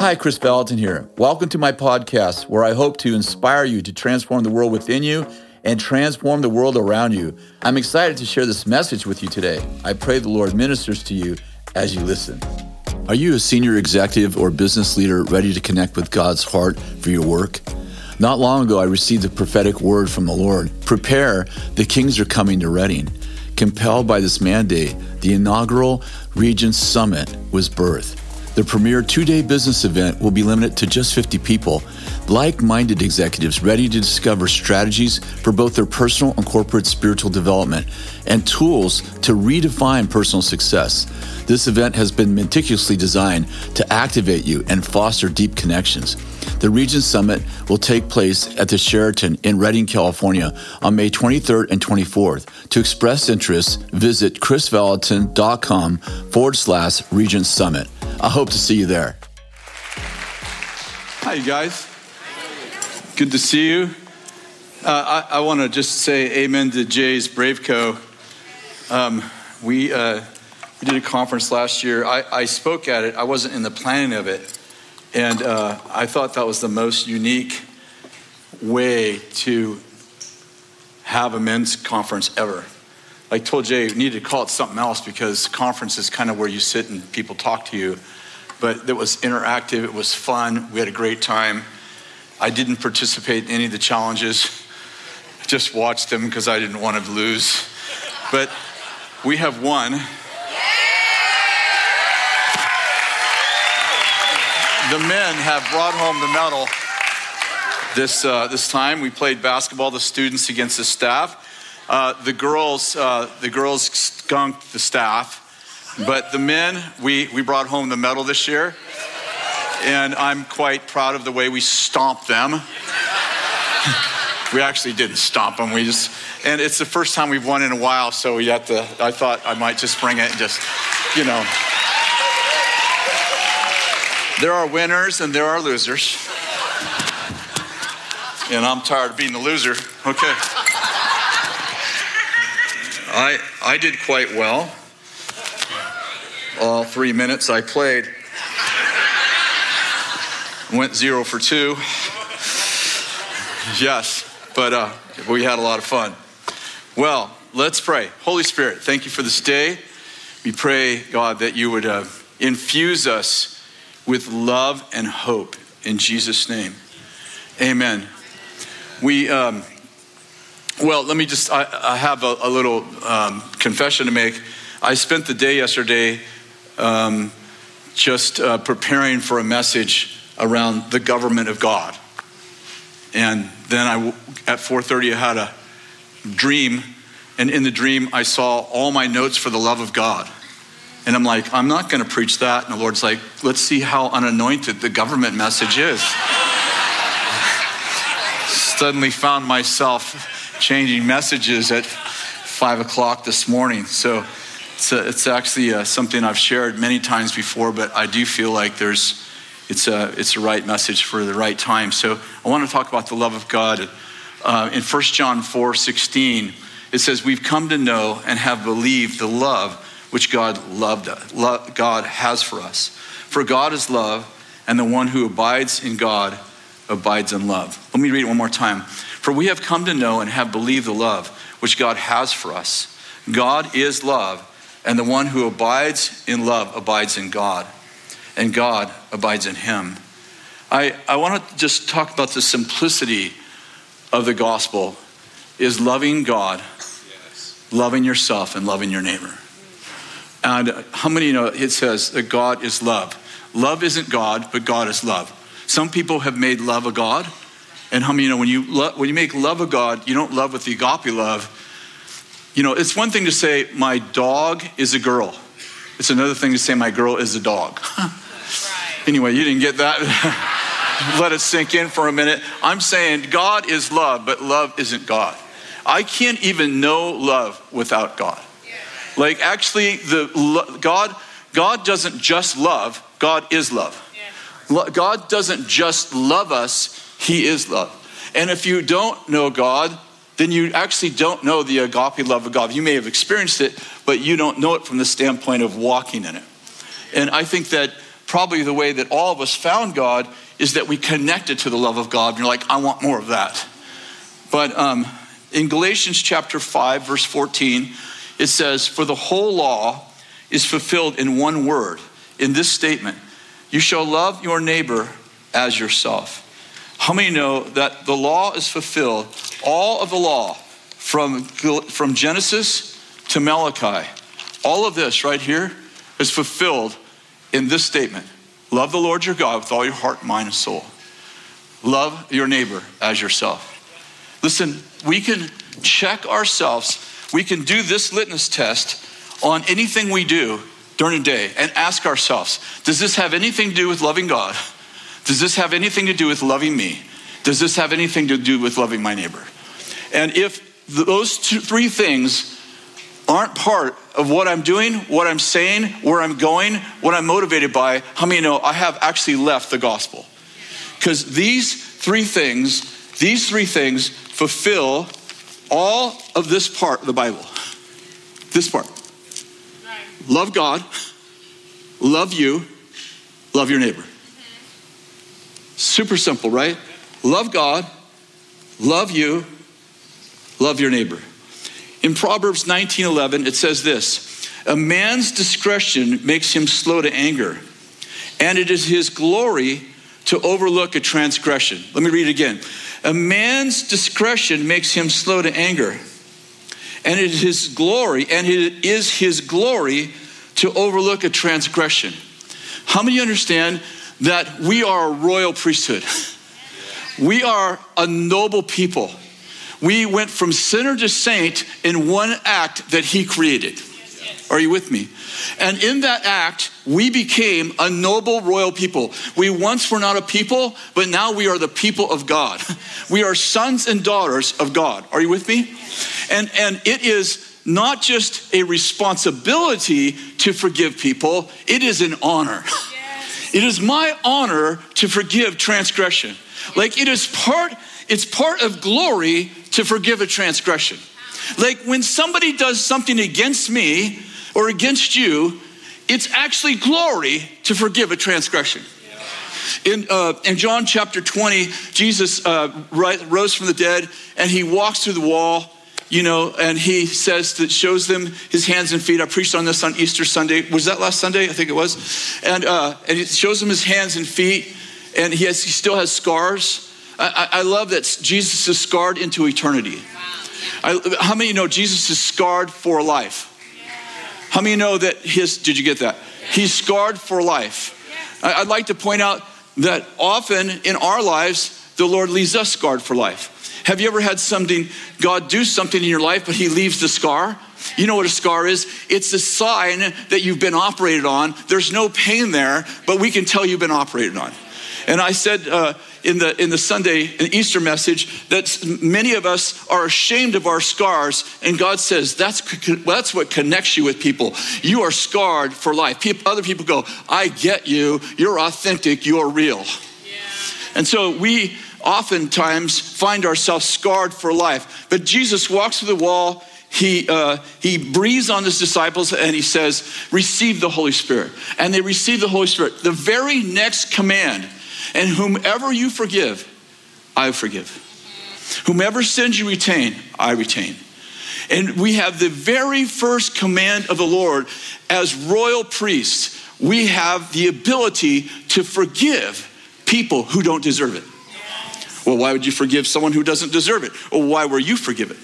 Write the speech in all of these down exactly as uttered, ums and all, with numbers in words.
Hi, Chris Valentin here. Welcome to my podcast where I hope to inspire you to transform the world within you and transform the world around you. I'm excited to share this message with you today. I pray the Lord ministers to you as you listen. Are you a senior executive or business leader ready to connect with God's heart for your work? Not long ago, I received a prophetic word from the Lord. Prepare, the kings are coming to Redding. Compelled by this mandate, the inaugural Regions Summit was birthed. The premier two-day business event will be limited to just fifty people, like-minded executives ready to discover strategies for both their personal and corporate spiritual development and tools to redefine personal success. This event has been meticulously designed to activate you and foster deep connections. The Regions Summit will take place at the Sheraton in Redding, California on May twenty-third and twenty-fourth. To express interest, visit chrisvalentin.com forward slash Regions Summit. I hope to see you there. Hi, you guys. Good to see you. Uh, I, I want to just say amen to Jay's Brave Co. Um, we, uh, we did a conference last year. I, I spoke at it. I wasn't in the planning of it. And uh, I thought that was the most unique way to have a men's conference ever. I told Jay, we need to call it something else because conference is kind of where you sit and people talk to you. But it was interactive, it was fun, we had a great time. I didn't participate in any of the challenges. I just watched them because I didn't want to lose. But we have won. The men have brought home the medal. This uh, this time we played basketball, the students against the staff. Uh, the girls, uh, the girls skunked the staff, but the men, we, we brought home the medal this year, and I'm quite proud of the way we stomped them. We actually didn't stomp them, we just, and it's the first time we've won in a while, so we had to, I thought I might just bring it and just, you know. There are winners and there are losers, and I'm tired of being the loser, okay. I I did quite well. All three minutes I played. Went zero for two. Yes, but uh, we had a lot of fun. Well, let's pray. Holy Spirit, thank you for this day. We pray, God, that you would uh, infuse us with love and hope in Jesus' name. Amen. We... Um, Well, let me just, I, I have a, a little um, confession to make. I spent the day yesterday um, just uh, preparing for a message around the government of God. And then I, at four thirty, I had a dream. And in the dream, I saw all my notes for the love of God. And I'm like, I'm not going to preach that. And the Lord's like, let's see how unanointed the government message is. Suddenly found myself changing messages at five o'clock this morning. So it's, a, it's actually uh, something I've shared many times before, but I do feel like there's it's a it's a right message for the right time. So I want to talk about the love of God. Uh, in First John four sixteen, it says, "We've come to know and have believed the love which God loved love, God has for us. For God is love, and the one who abides in God abides in love." Let me read it one more time. "For we have come to know and have believed the love which God has for us. God is love, and the one who abides in love abides in God, and God abides in him." I, I want to just talk about the simplicity of the gospel is loving God, yes, loving yourself, and loving your neighbor. And how many know it says that God is love? Love isn't God, but God is love. Some people have made love a God. And how many know when you lo- when you make love a God, you don't love with the agape love. You know, it's one thing to say my dog is a girl. It's another thing to say my girl is a dog. Right. Anyway, you didn't get that. Let it sink in for a minute. I'm saying God is love, but love isn't God. I can't even know love without God. Like actually, the lo- God God doesn't just love. God is love. Lo- God doesn't just love us. He is love. And if you don't know God, then you actually don't know the agape love of God. You may have experienced it, but you don't know it from the standpoint of walking in it. And I think that probably the way that all of us found God is that we connected to the love of God. And you're like, I want more of that. But um, in Galatians chapter five, verse fourteen, it says, for the whole law is fulfilled in one word, in this statement, you shall love your neighbor as yourself. How many know that the law is fulfilled, all of the law, from, from Genesis to Malachi, all of this right here is fulfilled in this statement. Love the Lord your God with all your heart, mind, and soul. Love your neighbor as yourself. Listen, we can check ourselves. We can do this litmus test on anything we do during the day and ask ourselves, does this have anything to do with loving God? Does this have anything to do with loving me? Does this have anything to do with loving my neighbor? And if those two, three things aren't part of what I'm doing, what I'm saying, where I'm going, what I'm motivated by, how many know I have actually left the gospel? Because these three things, these three things fulfill all of this part of the Bible. This part. Love God, love you, love your neighbor. Super simple, right? Love God, love you, love your neighbor. In Proverbs nineteen eleven, it says this, a man's discretion makes him slow to anger, and it is his glory to overlook a transgression. Let me read it again. A man's discretion makes him slow to anger, and it is his glory, and it is his glory to overlook a transgression. How many understand that we are a royal priesthood? We are a noble people. We went from sinner to saint in one act that he created. Are you with me? And in that act, we became a noble royal people. We once were not a people, but now we are the people of God. We are sons and daughters of God. Are you with me? And, and it is not just a responsibility to forgive people, it is an honor. Yes. It is my honor to forgive transgression. Like it is part, it's part of glory to forgive a transgression. Like when somebody does something against me or against you, it's actually glory to forgive a transgression. In, uh, in John chapter twenty, Jesus uh, rose from the dead and he walks through the wall, you know, and he says that shows them his hands and feet. I preached on this on Easter Sunday. Was that last Sunday? I think it was. And uh, and it shows them his hands and feet, and he has he still has scars. I, I love that Jesus is scarred into eternity. Wow. I, how many know Jesus is scarred for life? Yeah. How many know that his, did you get that? Yeah. He's scarred for life. Yeah. I, I'd like to point out that often in our lives, the Lord leaves us scarred for life. Have you ever had something, God do something in your life, but he leaves the scar? You know what a scar is? It's a sign that you've been operated on. There's no pain there, but we can tell you've been operated on. And I said uh, in the in the Sunday, an Easter message, that many of us are ashamed of our scars, and God says that's that's what connects you with people. You are scarred for life. People, other people go, I get you. You're authentic. You're real. Yeah. And so we oftentimes find ourselves scarred for life. But Jesus walks through the wall. He uh, he breathes on his disciples and he says, receive the Holy Spirit. And they receive the Holy Spirit. The very next command, and whomever you forgive, I forgive. Whomever sins you retain, I retain. And we have the very first command of the Lord as royal priests. We have the ability to forgive people who don't deserve it. Well, why would you forgive someone who doesn't deserve it? Or why were you forgiven?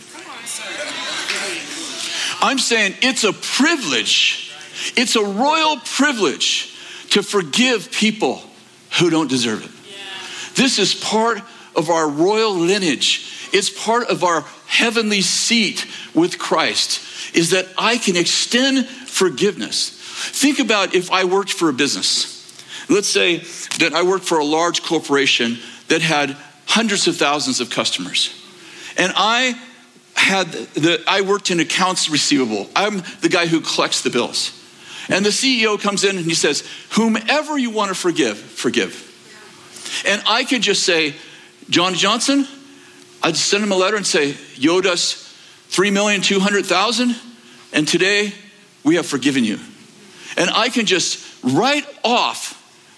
I'm saying it's a privilege. It's a royal privilege to forgive people who don't deserve it. Yeah. This is part of our royal lineage. It's part of our heavenly seat with Christ, is that I can extend forgiveness. Think about if I worked for a business. Let's say that I worked for a large corporation that had hundreds of thousands of customers. And I had the, I worked in accounts receivable. I'm the guy who collects the bills. And the C E O comes in and he says, whomever you want to forgive, forgive. And I could just say, John Johnson, I'd send him a letter and say, you owed us three million two hundred thousand, and today we have forgiven you. And I can just write off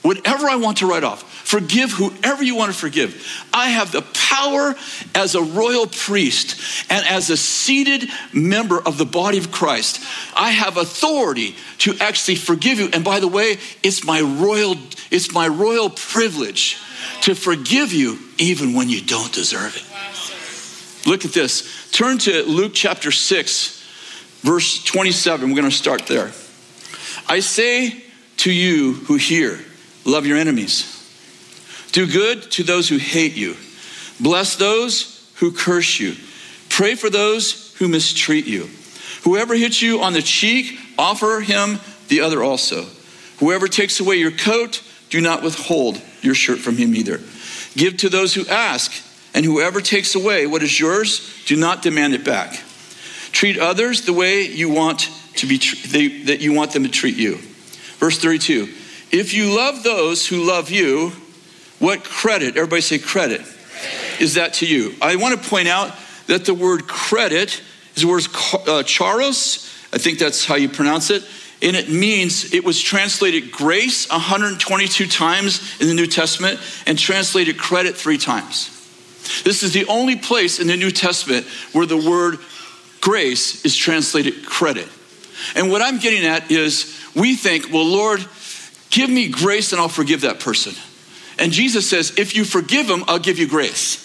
Whatever I want to write off. Forgive whoever you want to forgive. I have the power as a royal priest and as a seated member of the body of Christ. I have authority to actually forgive you. And by the way, it's my royal, it's my royal privilege to forgive you even when you don't deserve it. Look at this. Turn to Luke chapter six, verse twenty-seven. We're going to start there. I say to you who hear, love your enemies. Do good to those who hate you. Bless those who curse you. Pray for those who mistreat you. Whoever hits you on the cheek, offer him the other also. Whoever takes away your coat, do not withhold your shirt from him either. Give to those who ask, and whoever takes away what is yours, do not demand it back. Treat others the way you want to be they, that you want them to treat you. Verse thirty-two. If you love those who love you, what credit, everybody say credit, is that to you? I want to point out that the word credit is the word uh, charos. I think that's how you pronounce it. And it means, it was translated grace one hundred twenty-two times in the New Testament and translated credit three times. This is the only place in the New Testament where the word grace is translated credit. And what I'm getting at is we think, well, Lord, give me grace and I'll forgive that person. And Jesus says, if you forgive them, I'll give you grace.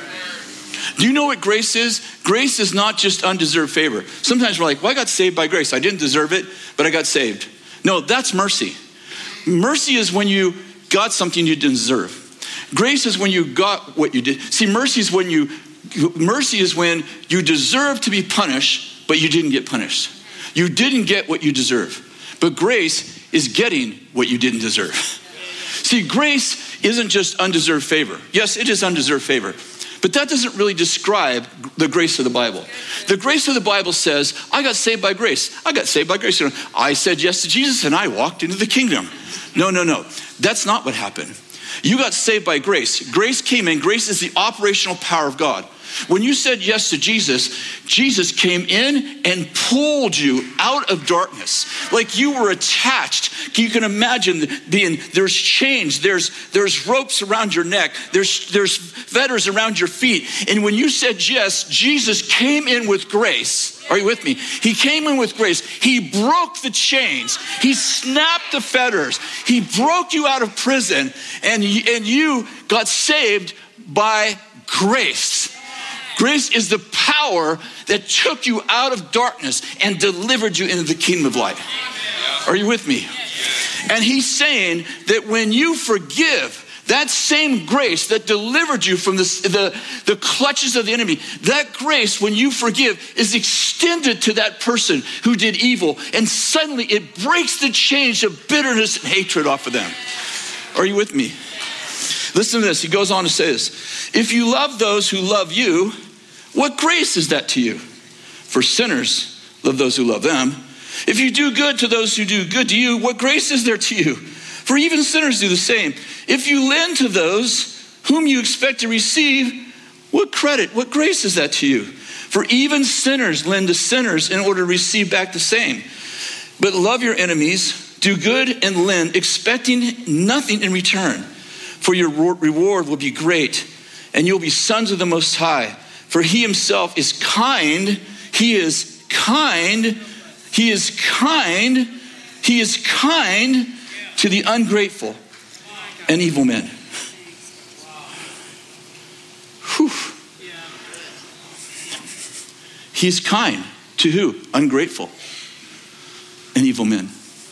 Do you know what grace is? Grace is not just undeserved favor. Sometimes we're like, well, I got saved by grace. I didn't deserve it, but I got saved. No, that's mercy. Mercy is when you got something you didn't deserve. Grace is when you got what you did. See, mercy is when you, mercy is when you deserve to be punished, but you didn't get punished. You didn't get what you deserve. But grace is getting what you didn't deserve. See, grace isn't just undeserved favor. Yes, it is undeserved favor. But that doesn't really describe the grace of the Bible. The grace of the Bible says, I got saved by grace. I got saved by grace. I said yes to Jesus and I walked into the kingdom. No, no, no. That's not what happened. You got saved by grace. Grace came in. Grace is the operational power of God. When you said yes to Jesus, Jesus came in and pulled you out of darkness. Like you were attached. You can imagine being, there's chains, there's there's ropes around your neck, there's there's fetters around your feet. And when you said yes, Jesus came in with grace. Are you with me? He came in with grace. He broke the chains. He snapped the fetters. He broke you out of prison. And, and you got saved by grace. Grace is the power that took you out of darkness and delivered you into the kingdom of light. Are you with me? And he's saying that when you forgive, that same grace that delivered you from the, the, the clutches of the enemy, that grace, when you forgive, is extended to that person who did evil. And suddenly it breaks the chains of bitterness and hatred off of them. Are you with me? Listen to this. He goes on to say this. If you love those who love you, what grace is that to you? For sinners love those who love them. If you do good to those who do good to you, what grace is there to you? For even sinners do the same. If you lend to those whom you expect to receive, what credit, what grace is that to you? For even sinners lend to sinners in order to receive back the same. But love your enemies, do good and lend, expecting nothing in return. For your reward will be great, and you'll be sons of the Most High. For he himself is kind, he is kind, he is kind, he is kind to the ungrateful and evil men. Whew. He's kind to who? Ungrateful and evil men.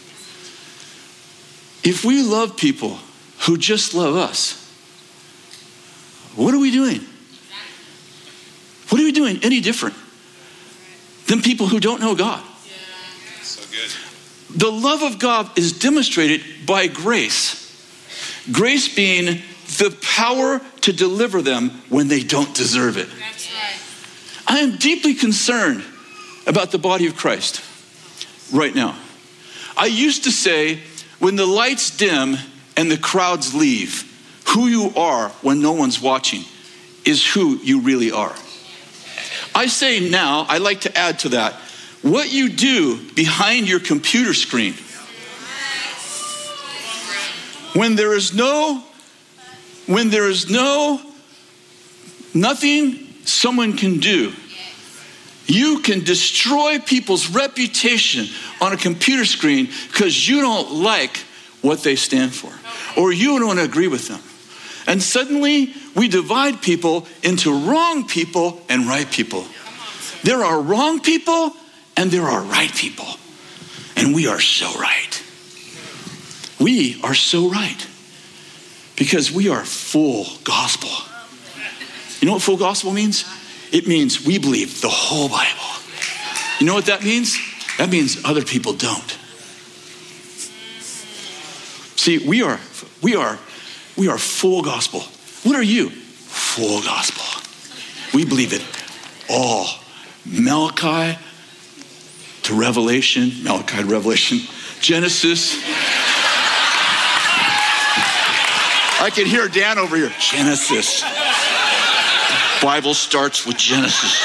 If we love people who just love us, what are we doing? What are we doing any different than people who don't know God? So good. The love of God is demonstrated by grace. Grace being the power to deliver them when they don't deserve it. That's right. I am deeply concerned about the body of Christ right now. I used to say, when the lights dim and the crowds leave, who you are when no one's watching is who you really are. I say now, I like to add to that, what you do behind your computer screen When there is no, when there is no, nothing someone can do, you can destroy people's reputation on a computer screen because you don't like what they stand for, or you don't agree with them. And suddenly we divide people into wrong people and right people. There are wrong people and there are right people. And we are so right. We are so right because we are full gospel. You know what full gospel means? It means we believe the whole Bible. You know what that means? That means other people don't. See, we are, we are, we are full gospel. What are you? Full gospel. We believe it all. Malachi to Revelation, Malachi to Revelation, Genesis. I can hear Dan over here. Genesis. Bible starts with Genesis.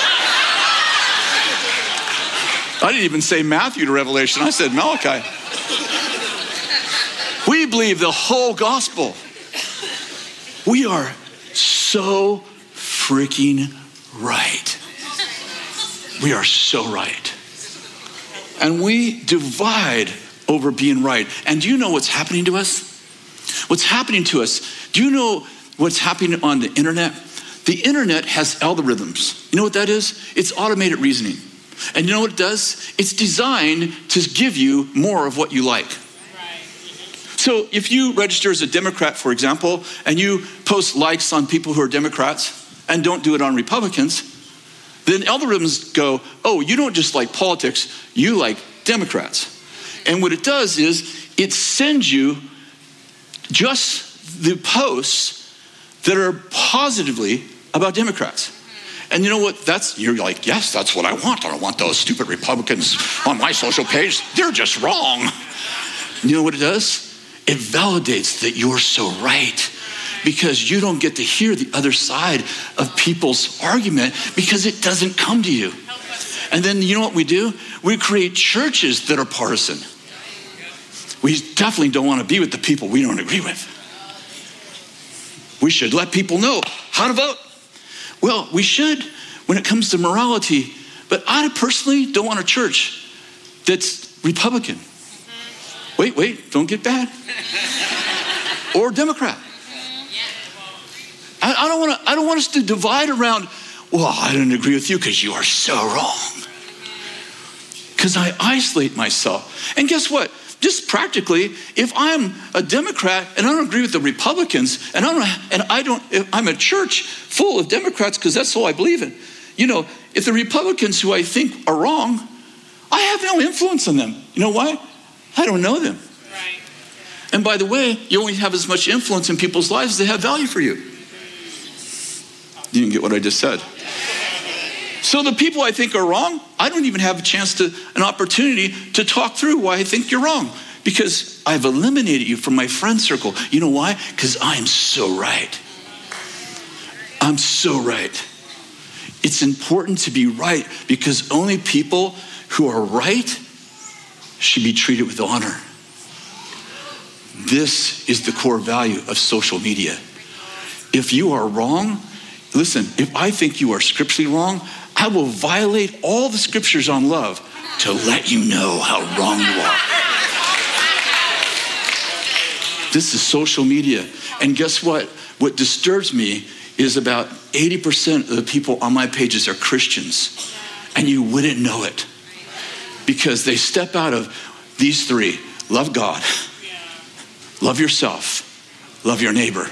I didn't even say Matthew to Revelation. I said Malachi. We believe the whole gospel. We are so freaking right. We are so right. And we divide over being right. And do you know what's happening to us? What's happening to us? Do you know what's happening on the internet? The internet has algorithms. You know what that is? It's automated reasoning. And you know what it does? It's designed to give you more of what you like. So if you register as a Democrat, for example, and you post likes on people who are Democrats and don't do it on Republicans, then algorithms go, oh, you don't just like politics, you like Democrats. And what it does is it sends you just the posts that are positively about Democrats. And you know what? That's, you're like, yes, that's what I want. I don't want those stupid Republicans on my social page. They're just wrong. And you know what it does? It validates that you're so right because you don't get to hear the other side of people's argument because it doesn't come to you. And then you know what we do? We create churches that are partisan. We definitely don't want to be with the people we don't agree with. We should let people know how to vote. Well, we should when it comes to morality, but I personally don't want a church that's Republican. Wait, wait, don't get bad. Or Democrat. I, I don't want to. I don't want us to divide around. Well, I don't agree with you because you are so wrong. Because I isolate myself. And guess what? Just practically, if I'm a Democrat and I don't agree with the Republicans, and I don't, and I don't, if I'm a church full of Democrats because that's all I believe in. You know, if the Republicans who I think are wrong, I have no influence on them. You know why? I don't know them. Right. And by the way, you only have as much influence in people's lives as they have value for you. You didn't get what I just said. So the people I think are wrong, I don't even have a chance to, an opportunity to talk through why I think you're wrong. Because I've eliminated you from my friend circle. You know why? Because I'm so right. I'm so right. It's important to be right because only people who are right should be treated with honor. This is the core value of social media. If you are wrong, listen, if I think you are scripturally wrong, I will violate all the scriptures on love to let you know how wrong you are. This is social media. And guess what? What disturbs me is about eighty percent of the people on my pages are Christians. And you wouldn't know it. Because they step out of these three. Love God. Love yourself. Love your neighbor.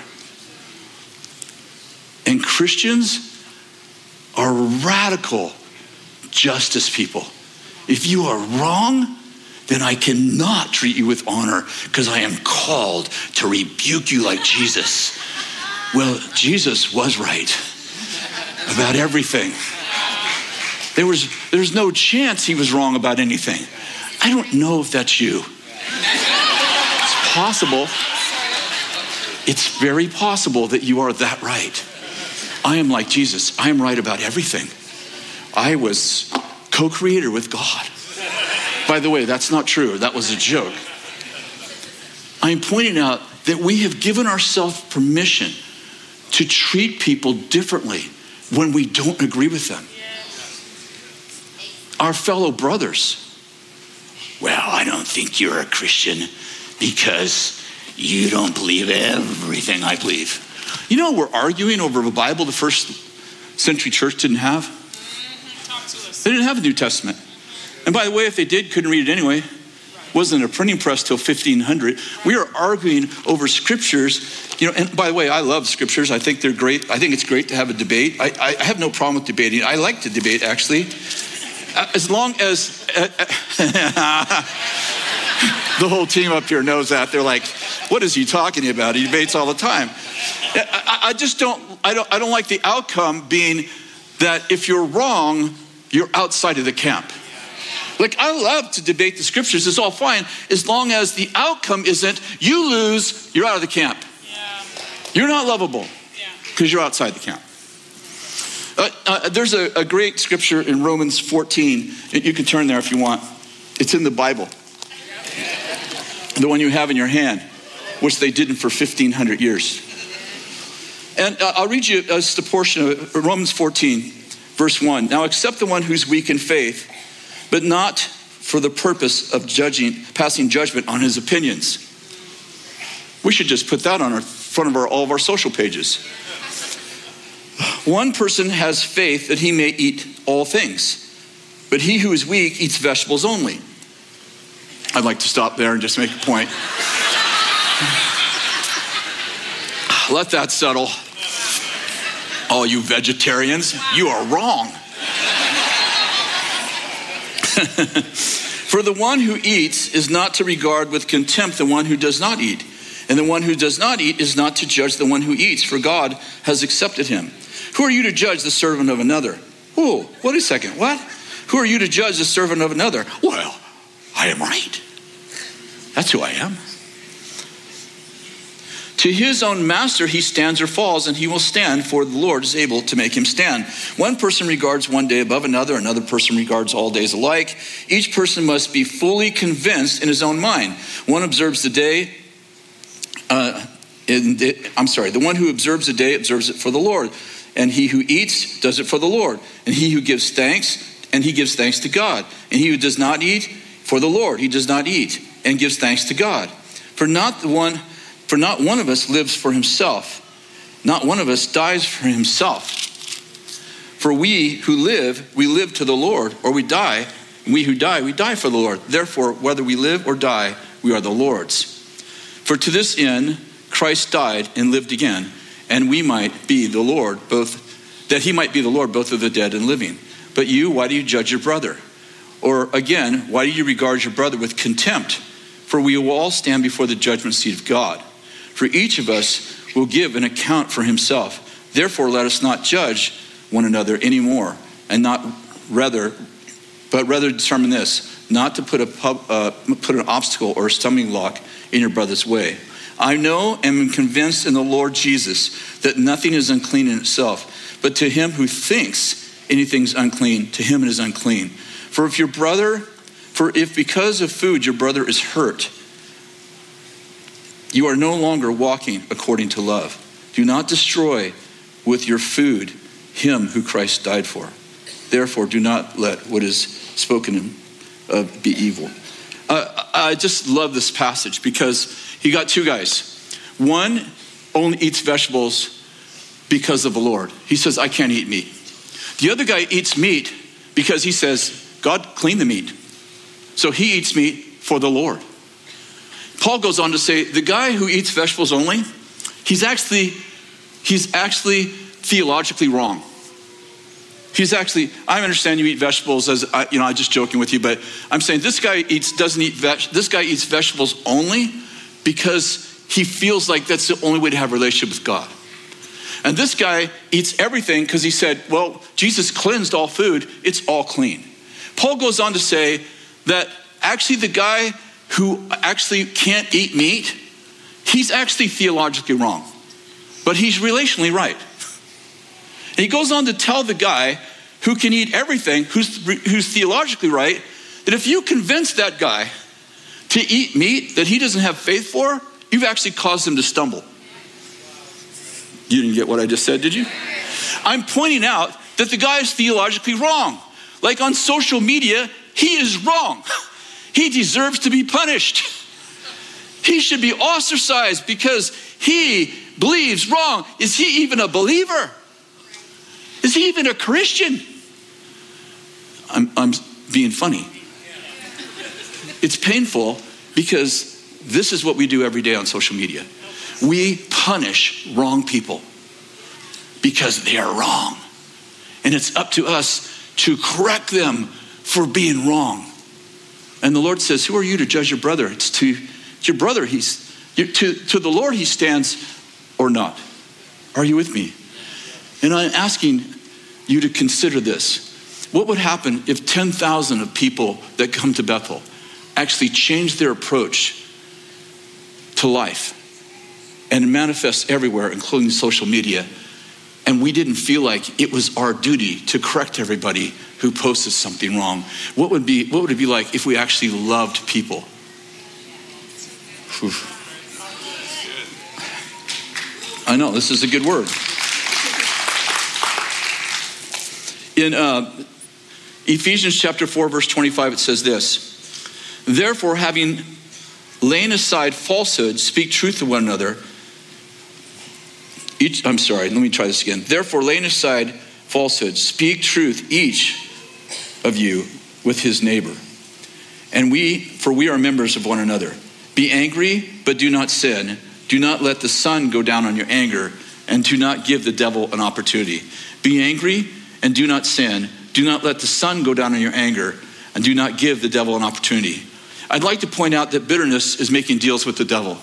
And Christians are radical justice people. If you are wrong, then I cannot treat you with honor because I am called to rebuke you like Jesus. Well, Jesus was right about everything. There was there's no chance he was wrong about anything. I don't know if that's you. It's possible. It's very possible that you are that right. I am like Jesus. I am right about everything. I was co-creator with God. By the way, that's not true. That was a joke. I'm pointing out that we have given ourselves permission to treat people differently when we don't agree with them. Our fellow brothers. Well, I don't think you're a Christian because you don't believe everything I believe. You know, we're arguing over a Bible the first century church didn't have. They didn't have a New Testament. And by the way, if they did, couldn't read it anyway. Wasn't a printing press till fifteen hundred. We are arguing over scriptures. You know, and by the way, I love scriptures. I think they're great. I think it's great to have a debate. I, I have no problem with debating. I like to debate, actually. As long as uh, the whole team up here knows that. They're like, what is he talking about? He debates all the time. I, I just don't, I don't, I don't like the outcome being that if you're wrong, you're outside of the camp. Like, I love to debate the scriptures. It's all fine as long as the outcome isn't you lose, you're out of the camp. Yeah. You're not lovable because you're outside the camp. Uh, uh, there's a, a great scripture in Romans fourteen. You can turn there if you want. It's in the Bible. The one you have in your hand, which they didn't for fifteen hundred years. And uh, I'll read you just a portion of it, Romans fourteen, verse one. Now accept the one who's weak in faith, but not for the purpose of judging, passing judgment on his opinions. We should just put that on our front of our, all of our social pages. One person has faith that he may eat all things, but he who is weak eats vegetables only. I'd like to stop there and just make a point. Let that settle. All you vegetarians, you are wrong. For the one who eats is not to regard with contempt the one who does not eat. And the one who does not eat is not to judge the one who eats, for God has accepted him. Who are you to judge the servant of another? Oh, wait a second, what? Who are you to judge the servant of another? Well, I am right. That's who I am. To his own master he stands or falls, and he will stand, for the Lord is able to make him stand. One person regards one day above another, another person regards all days alike. Each person must be fully convinced in his own mind. One observes the day, uh, in the, I'm sorry, the one who observes the day observes it for the Lord. And he who eats does it for the Lord. And he who gives thanks, and he gives thanks to God. And he who does not eat, for the Lord, he does not eat, and gives thanks to God. For not the one For not one of us lives for himself. Not one of us dies for himself. For we who live, we live to the Lord, or we die. And we who die, we die for the Lord. Therefore, whether we live or die, we are the Lord's. For to this end, Christ died and lived again, and we might be the Lord, both that he might be the Lord, both of the dead and living. But you, why do you judge your brother? Or again, why do you regard your brother with contempt? For we will all stand before the judgment seat of God. For each of us will give an account for himself. Therefore, let us not judge one another anymore, and not rather, but rather determine this: not to put a pub, uh, put an obstacle or a stumbling block in your brother's way. I know and am convinced in the Lord Jesus that nothing is unclean in itself, but to him who thinks anything's unclean, to him it is unclean. For if your brother, for if because of food your brother is hurt, you are no longer walking according to love. Do not destroy with your food him who Christ died for. Therefore, do not let what is spoken of be evil. Uh, I just love this passage because you got two guys. One only eats vegetables because of the Lord. He says, I can't eat meat. The other guy eats meat because he says, God cleaned the meat. So he eats meat for the Lord. Paul goes on to say, the guy who eats vegetables only, he's actually, he's actually theologically wrong. He's actually, I understand you eat vegetables as, I, you know, I'm just joking with you, but I'm saying this guy eats, doesn't eat, veg, this guy eats vegetables only because he feels like that's the only way to have a relationship with God. And this guy eats everything because he said, well, Jesus cleansed all food, it's all clean. Paul goes on to say that actually the guy who actually can't eat meat, he's actually theologically wrong, but he's relationally right. And he goes on to tell the guy who can eat everything, who's, who's theologically right, that if you convince that guy to eat meat that he doesn't have faith for, you've actually caused them to stumble. You didn't get what I just said, did you? I'm pointing out that the guy is theologically wrong. Like on social media, he is wrong. He deserves to be punished. He should be ostracized because he believes wrong. Is he even a believer? Is he even a Christian? I'm, I'm being funny. It's painful because this is what we do every day on social media. We punish wrong people because they are wrong. And it's up to us to correct them for being wrong. And the Lord says, who are you to judge your brother? It's to your brother. He's to, to the Lord he stands or not. Are you with me? And I'm asking you to consider this. What would happen if ten thousand of people that come to Bethel actually change their approach to life and manifest everywhere, including social media, and we didn't feel like it was our duty to correct everybody who posted something wrong? What would be what would it be like if we actually loved people? Whew. I know, this is a good word. In uh, Ephesians chapter four, verse twenty-five, it says this: therefore, having lain aside falsehood, speak truth to one another. Each, I'm sorry, let me try this again. Therefore, laying aside falsehood, speak truth, each of you with his neighbor. And we, for we are members of one another. Be angry, but do not sin. Do not let the sun go down on your anger, and do not give the devil an opportunity. Be angry and do not sin. Do not let the sun go down on your anger, and do not give the devil an opportunity. I'd like to point out that bitterness is making deals with the devil.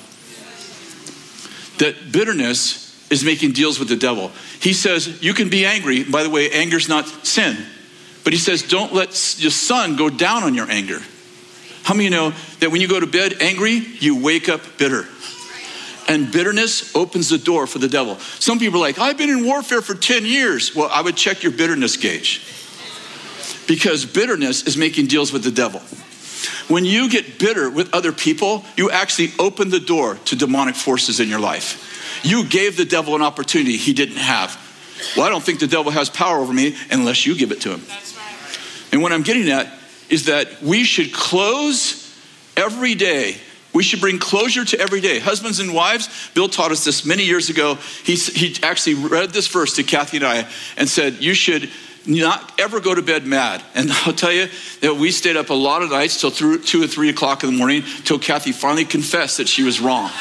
That bitterness is making deals with the devil. He says, you can be angry. By the way, anger's not sin. But he says, don't let your sun go down on your anger. How many of you know that when you go to bed angry, you wake up bitter? And bitterness opens the door for the devil. Some people are like, I've been in warfare for ten years. Well, I would check your bitterness gauge. Because bitterness is making deals with the devil. When you get bitter with other people, you actually open the door to demonic forces in your life. You gave the devil an opportunity he didn't have. Well, I don't think the devil has power over me unless you give it to him. That's right. And what I'm getting at is that we should close every day. We should bring closure to every day. Husbands and wives, Bill taught us this many years ago. He, he actually read this verse to Kathy and I and said, you should not ever go to bed mad. And I'll tell you that we stayed up a lot of nights till through two or three o'clock in the morning till Kathy finally confessed that she was wrong.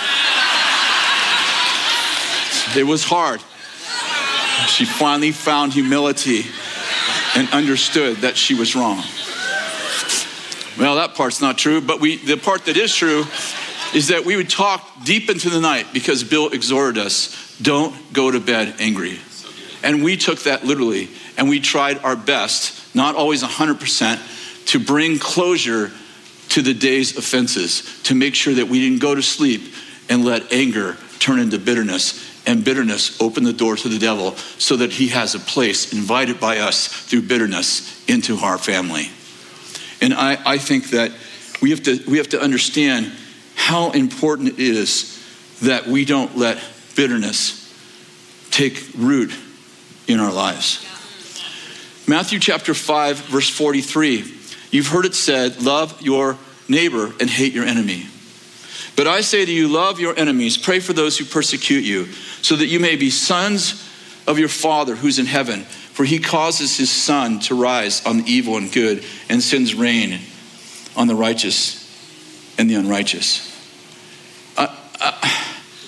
It was hard. She finally found humility and understood that she was wrong. Well, that part's not true, but we the part that is true is that we would talk deep into the night because Bill exhorted us, don't go to bed angry. And we took that literally, and we tried our best, not always one hundred percent, to bring closure to the day's offenses, to make sure that we didn't go to sleep and let anger turn into bitterness, and bitterness open the door to the devil so that he has a place invited by us through bitterness into our family. And I, I think that we have to we have to understand how important it is that we don't let bitterness take root in our lives. Matthew chapter five, verse forty-three. You've heard it said, love your neighbor and hate your enemy. But I say to you, love your enemies, pray for those who persecute you, so that you may be sons of your Father who's in heaven. For he causes his sun to rise on the evil and good, and sends rain on the righteous and the unrighteous. Uh, uh,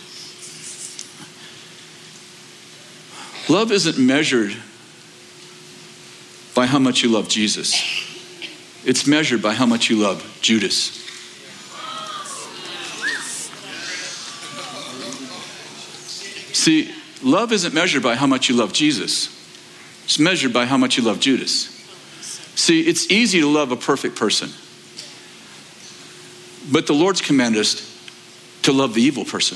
love isn't measured by how much you love Jesus. It's measured by how much you love Judas. See, love isn't measured by how much you love Jesus. It's measured by how much you love Judas. See, it's easy to love a perfect person. But the Lord's commanded us to love the evil person.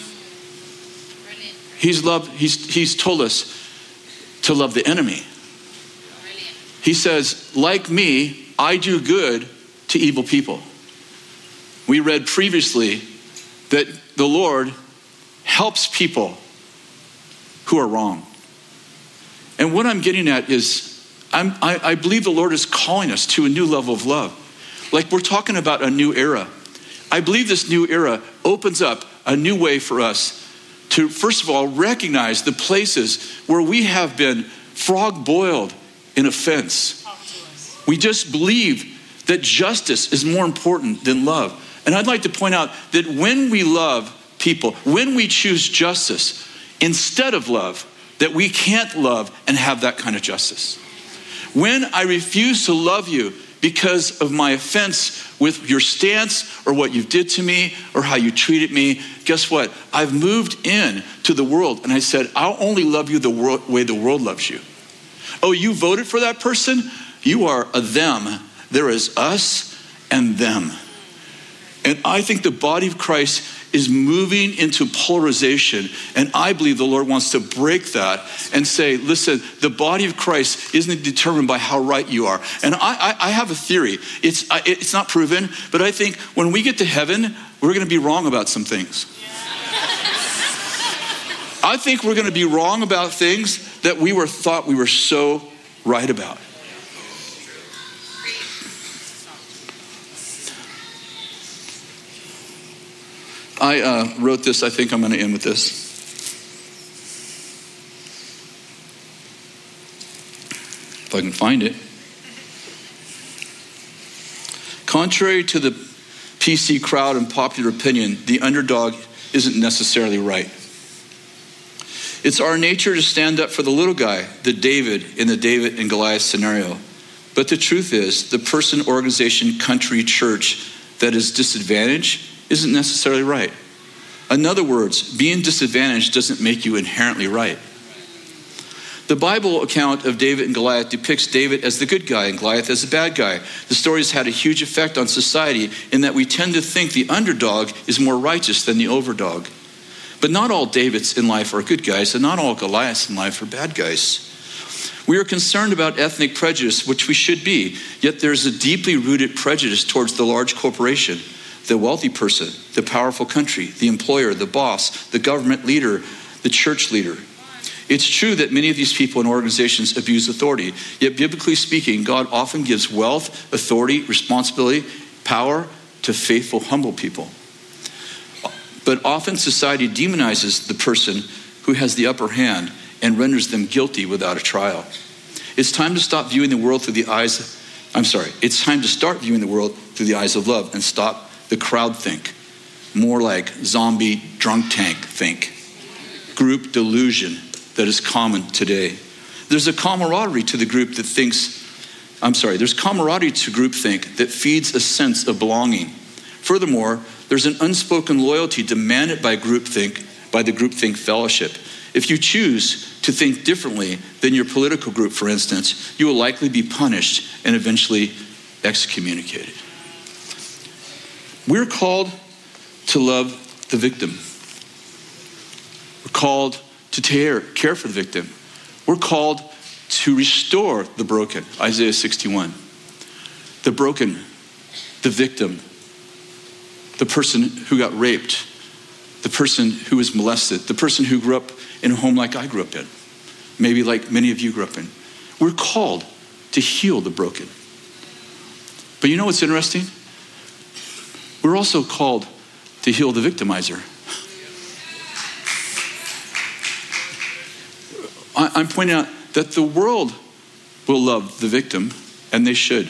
He's loved, he's, he's told us to love the enemy. He says, like me, I do good to evil people. We read previously that the Lord helps people who are wrong. And what I'm getting at is, I'm, I, I believe the Lord is calling us to a new level of love. Like we're talking about a new era. I believe this new era opens up a new way for us to, first of all, recognize the places where we have been frog boiled in offense. We just believe that justice is more important than love. And I'd like to point out that when we love people, when we choose justice instead of love, that we can't love and have that kind of justice. When I refuse to love you because of my offense with your stance or what you did to me or how you treated me, guess what? I've moved in to the world and I said, I'll only love you the world, way the world loves you. Oh, you voted for that person? You are a them. There is us and them. And I think the body of Christ is moving into polarization. And I believe the Lord wants to break that and say, listen, the body of Christ isn't determined by how right you are. And I, I, I have a theory. It's, it's not proven, but I think when we get to heaven, we're going to be wrong about some things. I think we're going to be wrong about things that we were thought we were so right about. I uh, wrote this. I think I'm going to end with this. If I can find it. Contrary to the P C crowd and popular opinion, the underdog isn't necessarily right. It's our nature to stand up for the little guy, the David in the David and Goliath scenario. But the truth is, the person, organization, country, church that is disadvantaged isn't necessarily right. In other words, being disadvantaged doesn't make you inherently right. The Bible account of David and Goliath depicts David as the good guy and Goliath as the bad guy. The story has had a huge effect on society in that we tend to think the underdog is more righteous than the overdog. But not all Davids in life are good guys, and not all Goliaths in life are bad guys. We are concerned about ethnic prejudice, which we should be, yet there's a deeply rooted prejudice towards the large corporation, the wealthy person, the powerful country, the employer, the boss, the government leader, the church leader. It's true that many of these people and organizations abuse authority, yet biblically speaking, God often gives wealth, authority, responsibility, power to faithful, humble people. But often society demonizes the person who has the upper hand and renders them guilty without a trial. It's time to stop viewing the world through the eyes, I'm sorry, it's time to start viewing the world through the eyes of love and stop the crowd think, more like zombie drunk tank think, group delusion that is common today. There's a camaraderie to the group that thinks, I'm sorry, there's camaraderie to groupthink that feeds a sense of belonging. Furthermore, there's an unspoken loyalty demanded by groupthink, by the groupthink fellowship. If you choose to think differently than your political group, for instance, you will likely be punished and eventually excommunicated. We're called to love the victim. We're called to care, care for the victim. We're called to restore the broken, Isaiah sixty-one. The broken, the victim, the person who got raped, the person who was molested, the person who grew up in a home like I grew up in, maybe like many of you grew up in. We're called to heal the broken. But you know what's interesting? We're also called to heal the victimizer. I'm pointing out that the world will love the victim, and they should.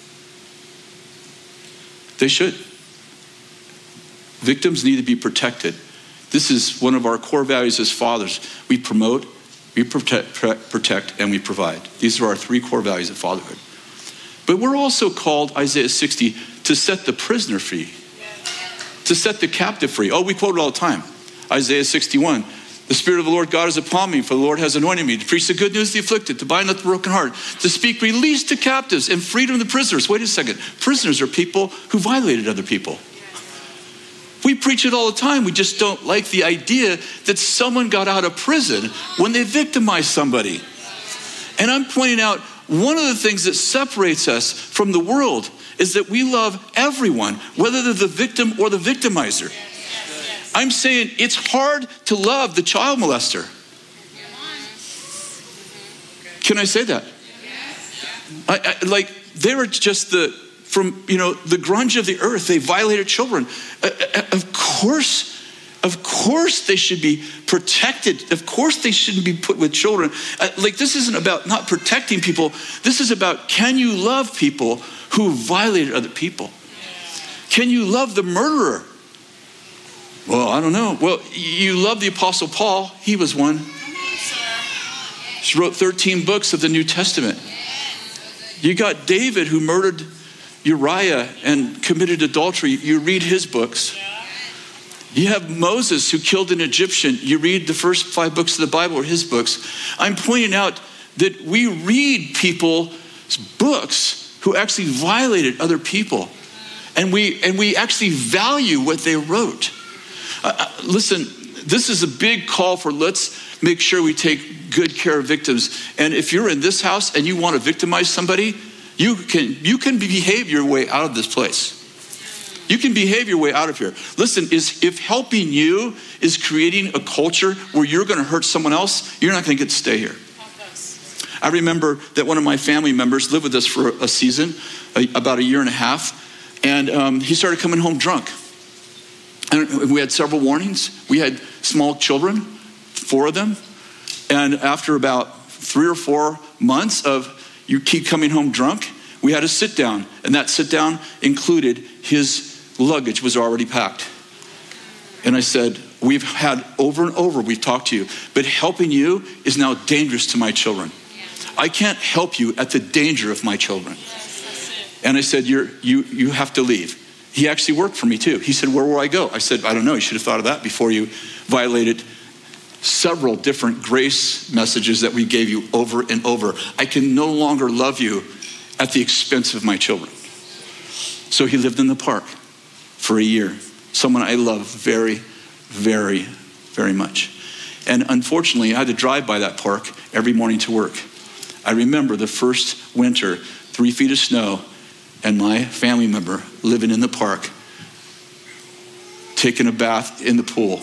They should. Victims need to be protected. This is one of our core values as fathers. We promote, we protect, protect, and we provide. These are our three core values of fatherhood. But we're also called, Isaiah sixty, to set the prisoner free, to set the captive free. Oh, we quote it all the time. Isaiah sixty-one, the Spirit of the Lord God is upon me, for the Lord has anointed me to preach the good news to the afflicted, to bind up the broken heart, to speak release to captives and freedom to prisoners. Wait a second. Prisoners are people who violated other people. We preach it all the time. We just don't like the idea that someone got out of prison when they victimized somebody. And I'm pointing out one of the things that separates us from the world is that we love everyone, whether they're the victim or the victimizer. I'm saying it's hard to love the child molester. Can I say that? I, I, like they were just the, from, you know, the grunge of the earth. They violated children. Uh, of course, of course they should be protected. Of course they shouldn't be put with children. Uh, like this isn't about not protecting people. This is about, can you love people who violated other people? Can you love the murderer? Well, I don't know. Well, you love the Apostle Paul. He was one. He wrote thirteen books of the New Testament. You got David who murdered Uriah and committed adultery. You read his books. You have Moses who killed an Egyptian. You read the first five books of the Bible or his books. I'm pointing out that we read people's books who actually violated other people. And we and we actually value what they wrote. Uh, listen, this is a big call for let's make sure we take good care of victims. And if you're in this house and you want to victimize somebody, you can you can behave your way out of this place. You can behave your way out of here. Listen, is if helping you is creating a culture where you're going to hurt someone else, you're not going to get to stay here. I remember that one of my family members lived with us for a season, about a year and a half, and um, he started coming home drunk. And we had several warnings. We had small children, four of them, and after about three or four months of you keep coming home drunk, we had a sit down, and that sit down included his luggage was already packed. And I said, we've had over and over, we've talked to you, but helping you is now dangerous to my children. I can't help you at the danger of my children. And I said, You're, you you have to leave. He actually worked for me too. He said, where will I go? I said, I don't know. You should have thought of that before you violated several different grace messages that we gave you over and over. I can no longer love you at the expense of my children. So he lived in the park for a year. Someone I love very, very, very much. And unfortunately, I had to drive by that park every morning to work. I remember the first winter, three feet of snow, and my family member living in the park, taking a bath in the pool,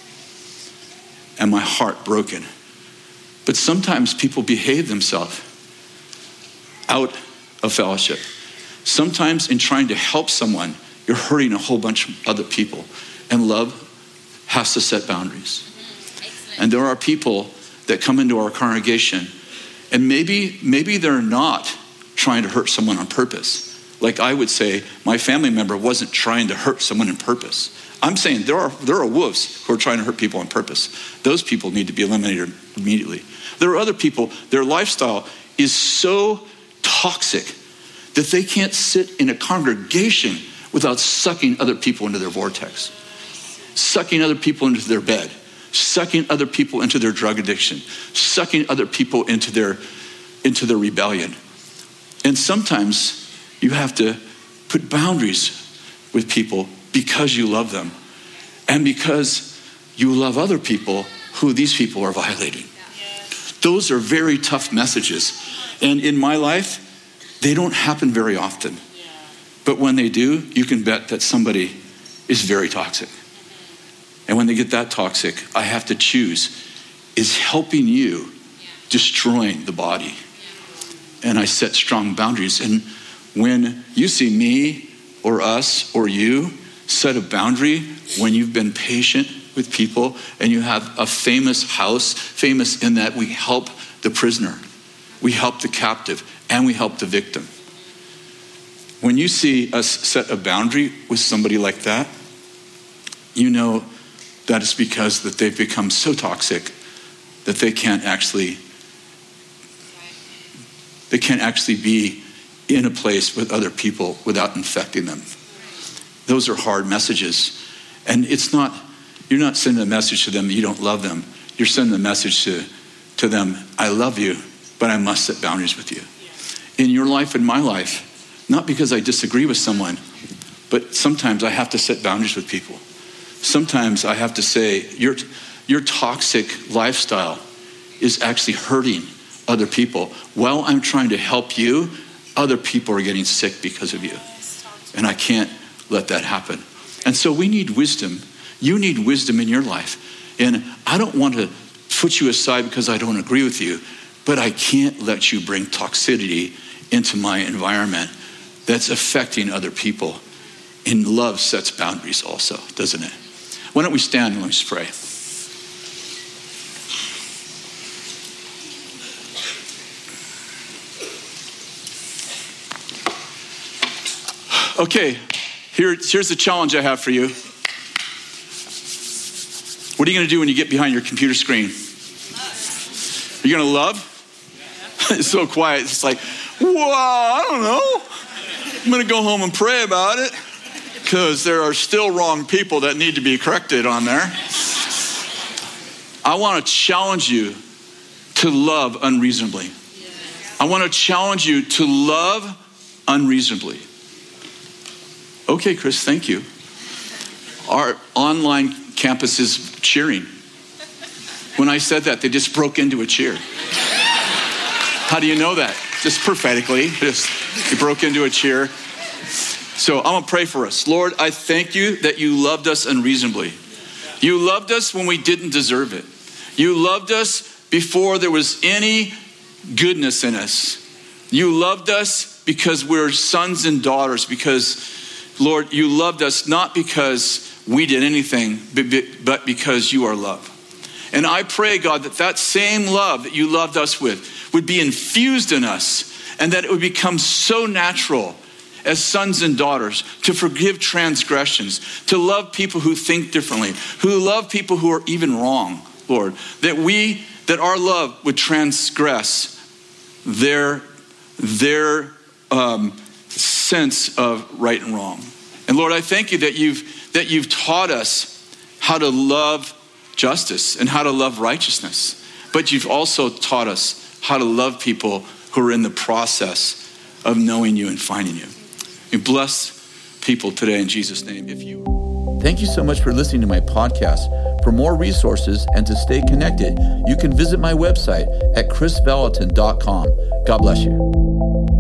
and my heart broken. But sometimes people behave themselves out of fellowship. Sometimes in trying to help someone, you're hurting a whole bunch of other people. And love has to set boundaries. And there are people that come into our congregation, and maybe, maybe they're not trying to hurt someone on purpose. Like I would say, my family member wasn't trying to hurt someone on purpose. I'm saying there are there are wolves who are trying to hurt people on purpose. Those people need to be eliminated immediately. There are other people, their lifestyle is so toxic that they can't sit in a congregation without sucking other people into their vortex, sucking other people into their bed, sucking other people into their drug addiction, sucking other people into their into their rebellion. And sometimes you have to put boundaries with people because you love them and because you love other people who these people are violating. Yes. Those are very tough messages. And in my life, they don't happen very often. Yeah. But when they do, you can bet that somebody is very toxic. And when they get that toxic, I have to choose, is helping you destroying the body? And I set strong boundaries. And when you see me or us or you set a boundary, when you've been patient with people and you have a famous house, famous in that we help the prisoner, we help the captive, and we help the victim. When you see us set a boundary with somebody like that, you know that it's because that they've become so toxic that they can't actually, they can't actually be in a place with other people without infecting them. Those are hard messages. And it's not, you're not sending a message to them that you don't love them. You're sending a message to, to them, I love you, but I must set boundaries with you. In your life and my life, not because I disagree with someone, but sometimes I have to set boundaries with people. Sometimes I have to say, your, your toxic lifestyle is actually hurting other people. While I'm trying to help you, other people are getting sick because of you. And I can't let that happen. And so we need wisdom. You need wisdom in your life. And I don't want to put you aside because I don't agree with you, but I can't let you bring toxicity into my environment that's affecting other people. And love sets boundaries also, doesn't it? Why don't we stand and let's pray. Okay, here, here's the challenge I have for you. What are you going to do when you get behind your computer screen? Are you going to love? It's so quiet. It's like, well, I don't know. I'm going to go home and pray about it because there are still wrong people that need to be corrected on there. I want to challenge you to love unreasonably. I want to challenge you to love unreasonably. Okay, Chris, thank you. Our online campus is cheering. When I said that, they just broke into a cheer. How do you know that? Just prophetically, just they broke into a cheer. So I'm gonna pray for us. Lord, I thank you that you loved us unreasonably. You loved us when we didn't deserve it. You loved us before there was any goodness in us. You loved us because we're sons and daughters, because Lord, you loved us not because we did anything, but because you are love. And I pray, God, that that same love that you loved us with would be infused in us, and that it would become so natural as sons and daughters to forgive transgressions, to love people who think differently, who love people who are even wrong, Lord, that we, that our love would transgress their, their, um, sense of right and wrong. And Lord, I thank you that you've that you've taught us how to love justice and how to love righteousness. But you've also taught us how to love people who are in the process of knowing you and finding you. You bless people today in Jesus' name. If you Thank you so much for listening to my podcast. For more resources and to stay connected, you can visit my website at chris vallotton dot com. God bless you.